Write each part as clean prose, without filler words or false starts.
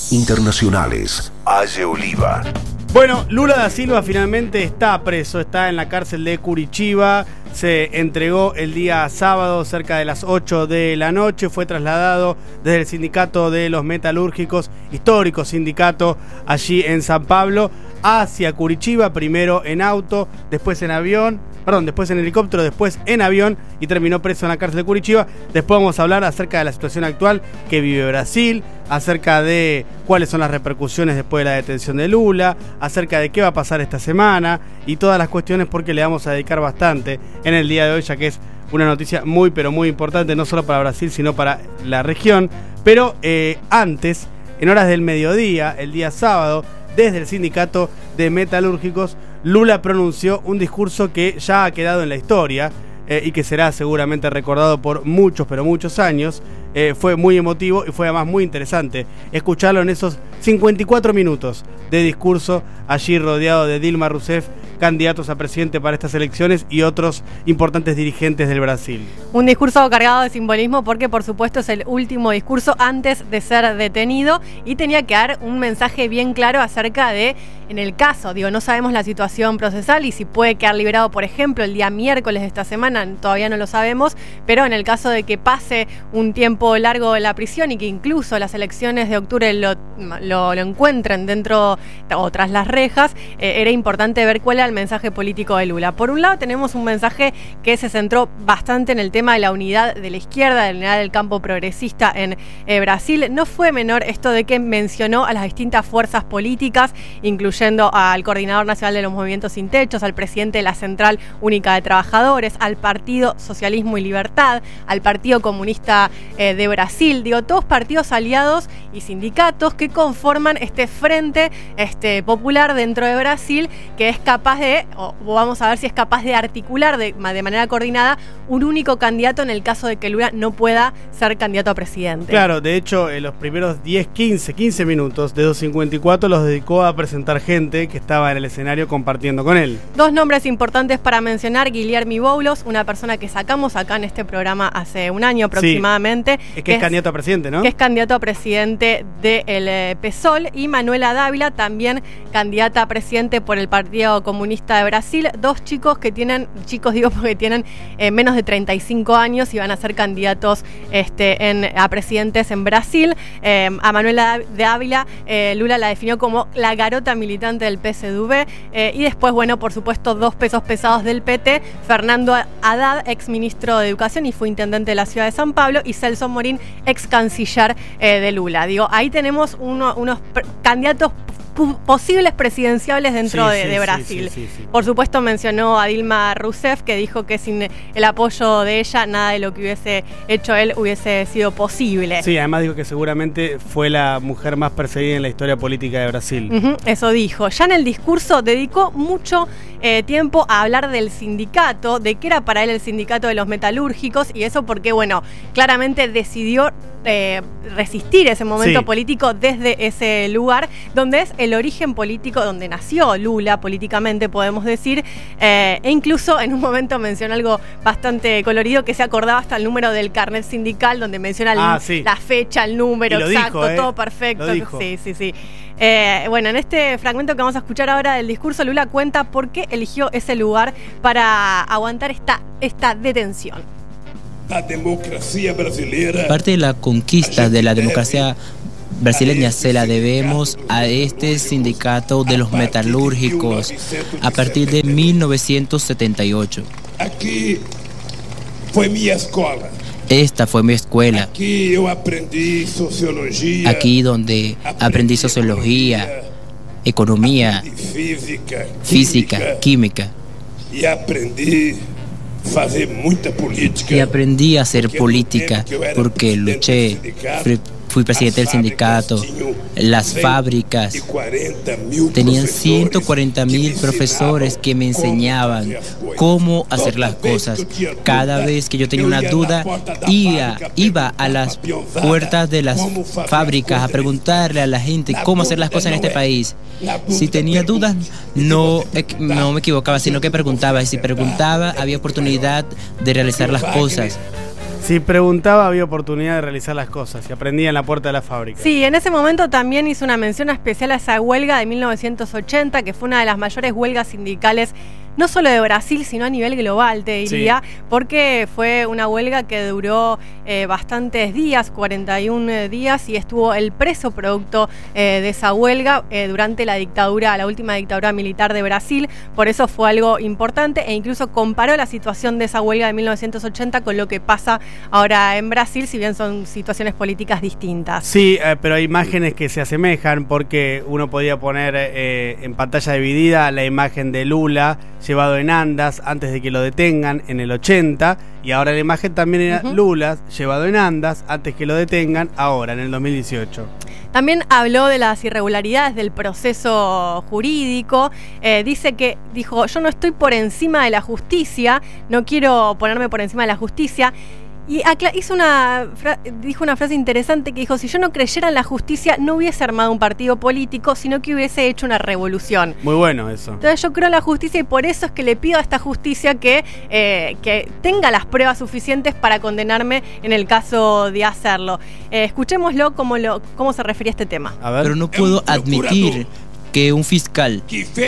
internacionales. Aye Oliva. Bueno, Lula da Silva finalmente está preso, está en la cárcel de Curitiba, se entregó el día sábado cerca de las 8 de la noche, fue trasladado desde el sindicato de los metalúrgicos, histórico sindicato allí en San Pablo, hacia Curitiba, primero en auto, después en helicóptero, después en avión y terminó preso en la cárcel de Curitiba. Después vamos a hablar acerca de la situación actual que vive Brasil, acerca de cuáles son las repercusiones después de la detención de Lula, acerca de qué va a pasar esta semana y todas las cuestiones, porque le vamos a dedicar bastante en el día de hoy, ya que es una noticia muy pero muy importante, no solo para Brasil, sino para la región. Pero antes, en horas del mediodía, el día sábado, desde el sindicato de metalúrgicos, Lula pronunció un discurso que ya ha quedado en la historia y que será seguramente recordado por muchos, pero muchos años. Fue muy emotivo y fue además muy interesante escucharlo en esos 54 minutos de discurso, allí rodeado de Dilma Rousseff, candidatos a presidente para estas elecciones y otros importantes dirigentes del Brasil. Un discurso cargado de simbolismo porque por supuesto es el último discurso antes de ser detenido y tenía que dar un mensaje bien claro acerca de, en el caso, no sabemos la situación procesal y si puede quedar liberado, por ejemplo, el día miércoles de esta semana, todavía no lo sabemos, pero en el caso de que pase un tiempo largo en la prisión y que incluso las elecciones de octubre lo encuentren dentro o tras las rejas, era importante ver cuál era el mensaje político de Lula. Por un lado tenemos un mensaje que se centró bastante en el tema de la unidad de la izquierda, de la unidad del campo progresista en Brasil. No fue menor esto de que mencionó a las distintas fuerzas políticas, incluyendo al Coordinador Nacional de los Movimientos Sin Techos, al presidente de la Central Única de Trabajadores, al Partido Socialismo y Libertad, al Partido Comunista de Brasil, todos partidos aliados y sindicatos que conforman este frente popular dentro de Brasil, que es capaz de, o vamos a ver si es capaz de articular de manera coordinada un único candidato en el caso de que Lula no pueda ser candidato a presidente. Claro, de hecho, en los primeros 15 minutos de 254 los dedicó a presentar gente que estaba en el escenario compartiendo con él. Dos nombres importantes para mencionar: Guilherme Boulos, una persona que sacamos acá en este programa hace un año aproximadamente. Sí, que es candidato a presidente, ¿no? Que es candidato a presidente del PSOL, y Manuela Dávila, también candidata a presidente por el Partido Comunista de Brasil. Dos chicos que tienen, porque tienen menos de 35 años y van a ser candidatos a presidentes en Brasil. A Manuela Dávila, Lula la definió como la garota militante del PSDB. Y después, por supuesto, dos pesos pesados del PT: Fernando Haddad, ex ministro de Educación y fue intendente de la ciudad de San Pablo, y Celso Morín, ex canciller de Lula. Ahí tenemos unos candidatos posibles presidenciables dentro de Brasil. Sí. Por supuesto mencionó a Dilma Rousseff, que dijo que sin el apoyo de ella nada de lo que hubiese hecho él hubiese sido posible. Sí, además dijo que seguramente fue la mujer más perseguida en la historia política de Brasil. Eso dijo. Ya en el discurso dedicó mucho tiempo a hablar del sindicato, de qué era para él el sindicato de los metalúrgicos, y eso porque, claramente decidió resistir ese momento político desde ese lugar, donde es el origen político, donde nació Lula políticamente, podemos decir, e incluso en un momento mencionó algo bastante colorido, que se acordaba hasta el número del carnet sindical, donde menciona la fecha, el número exacto, todo perfecto. Sí. En este fragmento que vamos a escuchar ahora del discurso, Lula cuenta por qué eligió ese lugar para aguantar esta detención. La democracia brasileña. Parte de la conquista de la democracia brasileña se la debemos a este sindicato de los metalúrgicos a partir de 1978. Aquí fue mi escuela. Esta fue mi escuela. Aquí yo aprendí sociología. Aquí donde aprendí sociología, economía, física, química. Y aprendí a hacer política porque luché, fui presidente del sindicato. Las fábricas tenían 140,000 profesores que me enseñaban cómo hacer las cosas. Cada vez que yo tenía una duda, iba a las puertas de las fábricas a preguntarle a la gente cómo hacer las cosas en este país. Si tenía dudas, no me equivocaba, sino que preguntaba. Y si preguntaba, había oportunidad de realizar las cosas. Si preguntaba, había oportunidad de realizar las cosas y aprendía en la puerta de la fábrica. Sí, en ese momento también hizo una mención especial a esa huelga de 1980, que fue una de las mayores huelgas sindicales no solo de Brasil, sino a nivel global, te diría, porque fue una huelga que duró bastantes días, 41 días, y estuvo el preso producto de esa huelga durante la última dictadura militar de Brasil. Por eso fue algo importante, e incluso comparó la situación de esa huelga de 1980 con lo que pasa ahora en Brasil, si bien son situaciones políticas distintas. Sí, pero hay imágenes que se asemejan, porque uno podía poner en pantalla dividida la imagen de Lula llevado en andas antes de que lo detengan en el 80, y ahora la imagen también era Lula llevado en andas antes que lo detengan ahora en el 2018. También habló de las irregularidades del proceso jurídico. Dijo, yo no estoy por encima de la justicia, no quiero ponerme por encima de la justicia. Y dijo una frase interesante que dijo: si yo no creyera en la justicia, no hubiese armado un partido político, sino que hubiese hecho una revolución. Muy bueno eso. Entonces yo creo en la justicia, y por eso es que le pido a esta justicia que tenga las pruebas suficientes para condenarme en el caso de hacerlo. Escuchémoslo cómo se refería a este tema. A ver. Pero no puedo admitir que un fiscal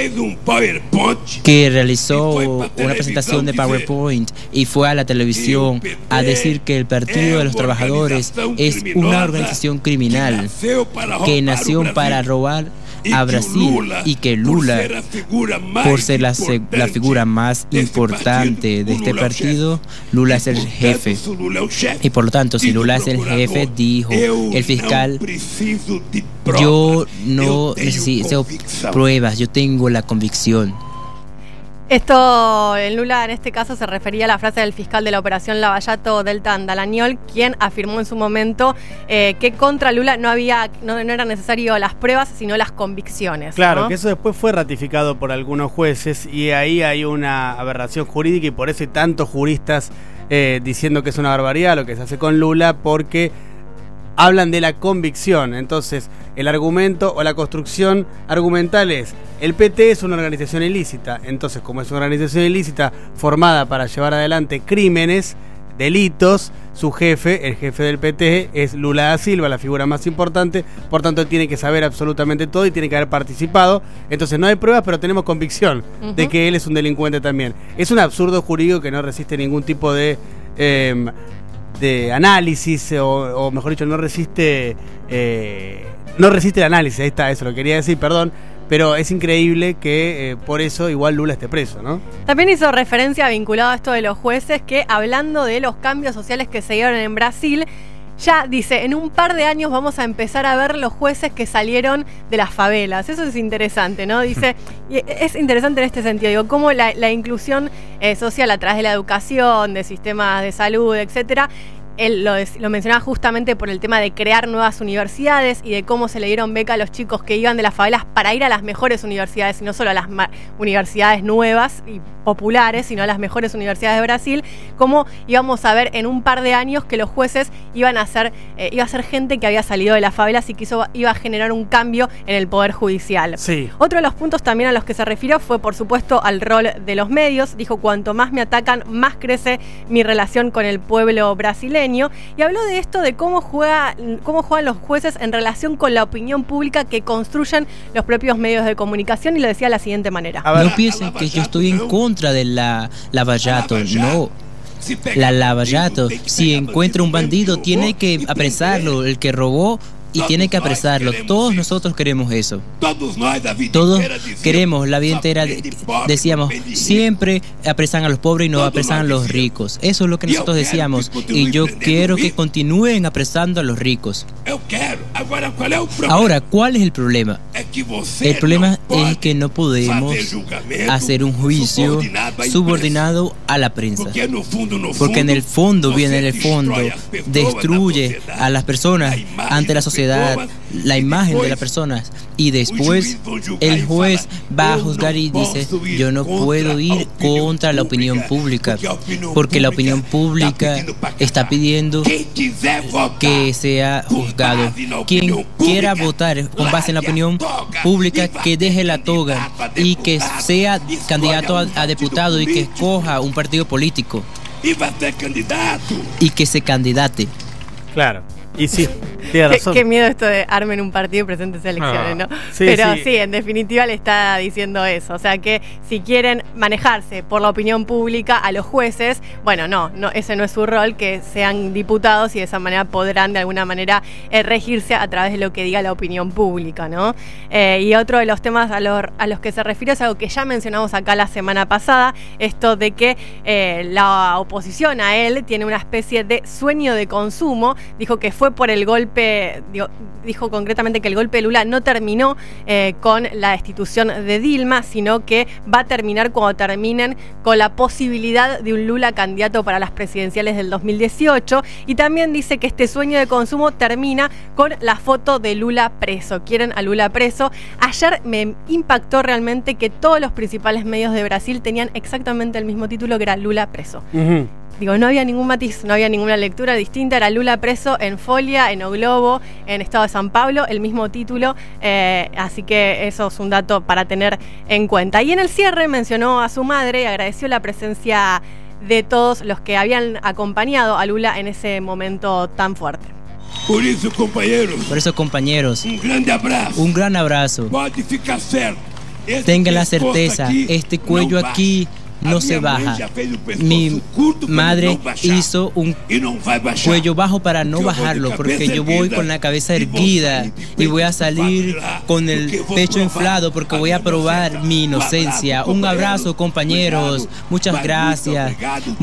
que realizó una presentación de PowerPoint y fue a la televisión a decir que el Partido de los Trabajadores es una organización criminal que nació para robar a Brasil, y que Lula, por ser la figura más importante de este partido, Lula es el jefe. Y por lo tanto, si Lula es el jefe, dijo el fiscal, yo no necesito pruebas, yo tengo la convicción. Esto, en Lula en este caso se refería a la frase del fiscal de la operación Lavallato, Deltan Dallagnol, quien afirmó en su momento que contra Lula no era necesario las pruebas, sino las convicciones. Claro, ¿no? que eso después fue ratificado por algunos jueces, y ahí hay una aberración jurídica, y por eso hay tantos juristas diciendo que es una barbaridad lo que se hace con Lula, porque hablan de la convicción. Entonces, el argumento o la construcción argumental es: el PT es una organización ilícita. Entonces, como es una organización ilícita formada para llevar adelante crímenes, delitos, su jefe, el jefe del PT, es Lula da Silva, la figura más importante. Por tanto, él tiene que saber absolutamente todo y tiene que haber participado. Entonces, no hay pruebas, pero tenemos convicción de que él es un delincuente también. Es un absurdo jurídico que no resiste ningún tipo de análisis, o mejor dicho, no resiste el análisis. Ahí está, eso lo quería decir, perdón. Pero es increíble que por eso igual Lula esté preso, ¿no? También hizo referencia, vinculado a esto de los jueces, que hablando de los cambios sociales que se dieron en Brasil, ya dice, en un par de años vamos a empezar a ver los jueces que salieron de las favelas. Eso es interesante, ¿no? Dice, y es interesante en este sentido, digo, cómo la inclusión social a través de la educación, de sistemas de salud, etcétera. Él lo mencionaba justamente por el tema de crear nuevas universidades y de cómo se le dieron beca a los chicos que iban de las favelas para ir a las mejores universidades, y no solo a las universidades nuevas y populares, sino a las mejores universidades de Brasil. Cómo íbamos a ver en un par de años que los jueces iba a ser gente que había salido de las favelas, y que eso iba a generar un cambio en el poder judicial. Sí. Otro de los puntos también a los que se refirió fue, por supuesto, al rol de los medios. Dijo: cuanto más me atacan, más crece mi relación con el pueblo brasileño. Y habló de esto, de cómo juegan los jueces en relación con la opinión pública que construyen los propios medios de comunicación, y lo decía de la siguiente manera: no piensen que yo estoy en contra de la Lavallato, no. La Lavallato, si encuentra un bandido, tiene que apresarlo, el que robó, y tiene que apresarlo. Todos nosotros queremos eso. Todos queremos, la vida entera decíamos, siempre apresan a los pobres y no apresan a los ricos. Eso es lo que nosotros decíamos, y yo quiero que continúen apresando a los ricos. Ahora, ¿cuál es el problema? El problema es que no podemos hacer un juicio subordinado a la prensa, porque en el fondo destruye a las personas ante la sociedad, la imagen de las personas, y después el juez va a juzgar y dice: yo no puedo ir contra la opinión pública, porque la opinión pública está pidiendo que sea juzgado. Quien quiera votar con base en la opinión pública, que deje la toga y que sea candidato a diputado y que escoja un partido político. y va a ser candidato. Y que se candidate. Claro. Y sí, tiene razón. Qué miedo esto de armen un partido y presentes elecciones, ¿no? Sí, Pero sí. sí, en definitiva le está diciendo eso. O sea que si quieren manejarse por la opinión pública a los jueces, bueno, no, ese no es su rol, que sean diputados y de esa manera podrán de alguna manera regirse a través de lo que diga la opinión pública, ¿no? Y otro de los temas a los que se refiere es algo que ya mencionamos acá la semana pasada, esto de que la oposición a él tiene una especie de sueño de consumo. Dijo que fue por el golpe, dijo concretamente que el golpe de Lula no terminó con la destitución de Dilma, sino que va a terminar cuando terminen con la posibilidad de un Lula candidato para las presidenciales del 2018, y también dice que este sueño de consumo termina con la foto de Lula preso. Quieren a Lula preso. Ayer me impactó realmente que todos los principales medios de Brasil tenían exactamente el mismo título, que era Lula preso. Ujú. Digo, no había ningún matiz, no había ninguna lectura distinta, era Lula preso en Folia, en O Globo, en Estado de San Pablo, el mismo título, así que eso es un dato para tener en cuenta. Y en el cierre mencionó a su madre y agradeció la presencia de todos los que habían acompañado a Lula en ese momento tan fuerte. Por eso, compañeros, un gran abrazo. Pode ficar certo. tengan la certeza, este cuello aquí no se baja. Mi madre hizo un cuello bajo para no bajarlo, porque yo voy con la cabeza erguida y voy a salir con el pecho inflado, porque voy a probar mi inocencia. Un abrazo, compañeros. Muchas gracias.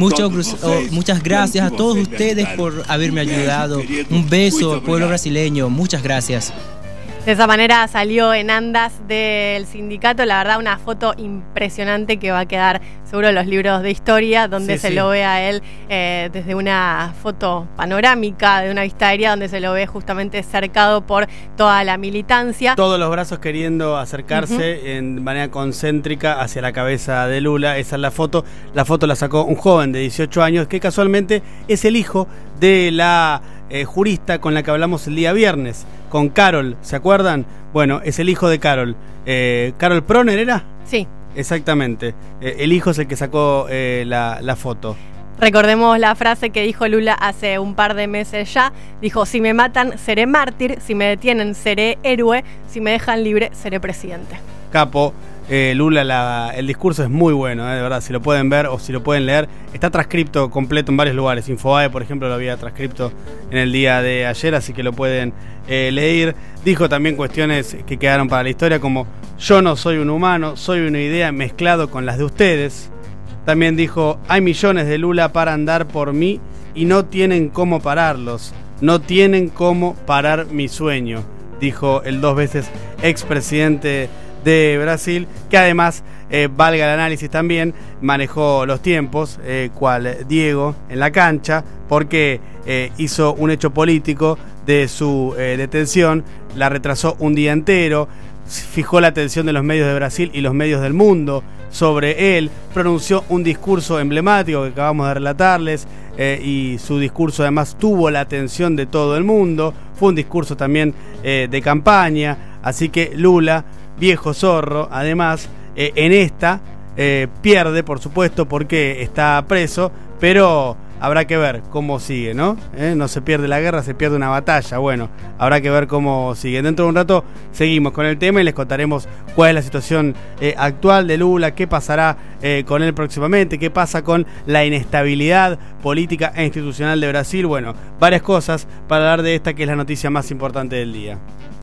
Muchas gracias a todos ustedes por haberme ayudado. Un beso al pueblo brasileño. Muchas gracias. De esa manera salió en andas del sindicato, la verdad una foto impresionante que va a quedar seguro en los libros de historia, donde se lo ve a él desde una foto panorámica, de una vista aérea, donde se lo ve justamente cercado por toda la militancia. Todos los brazos queriendo acercarse en manera concéntrica hacia la cabeza de Lula. Esa es la foto. La foto la sacó un joven de 18 años que casualmente es el hijo de la jurista con la que hablamos el día viernes, con Carol, ¿se acuerdan? Bueno, es el hijo de Carol. ¿Carol Proner era? Sí. Exactamente. El hijo es el que sacó la foto. Recordemos la frase que dijo Lula hace un par de meses ya. Dijo, si me matan seré mártir, si me detienen seré héroe, si me dejan libre seré presidente. Capo. Lula, el discurso es muy bueno, de verdad, si lo pueden ver o si lo pueden leer, está transcripto completo en varios lugares. Infobae, por ejemplo, lo había transcripto en el día de ayer, así que lo pueden leer. Dijo también cuestiones que quedaron para la historia, como yo no soy un humano, soy una idea mezclado con las de ustedes. También dijo, hay millones de Lula para andar por mí y no tienen cómo pararlos, no tienen cómo parar mi sueño, dijo el 2 veces expresidente de Brasil, que además, valga el análisis también, manejó los tiempos, cual Diego en la cancha, porque hizo un hecho político de su detención, la retrasó un día entero, fijó la atención de los medios de Brasil y los medios del mundo sobre él, pronunció un discurso emblemático que acabamos de relatarles, y su discurso además tuvo la atención de todo el mundo, fue un discurso también de campaña, así que Lula, viejo zorro, además, en esta pierde, por supuesto, porque está preso, pero habrá que ver cómo sigue, ¿no? No se pierde la guerra, se pierde una batalla. Bueno, habrá que ver cómo sigue. Dentro de un rato seguimos con el tema y les contaremos cuál es la situación actual de Lula, qué pasará con él próximamente, qué pasa con la inestabilidad política e institucional de Brasil. Bueno, varias cosas para hablar de esta que es la noticia más importante del día.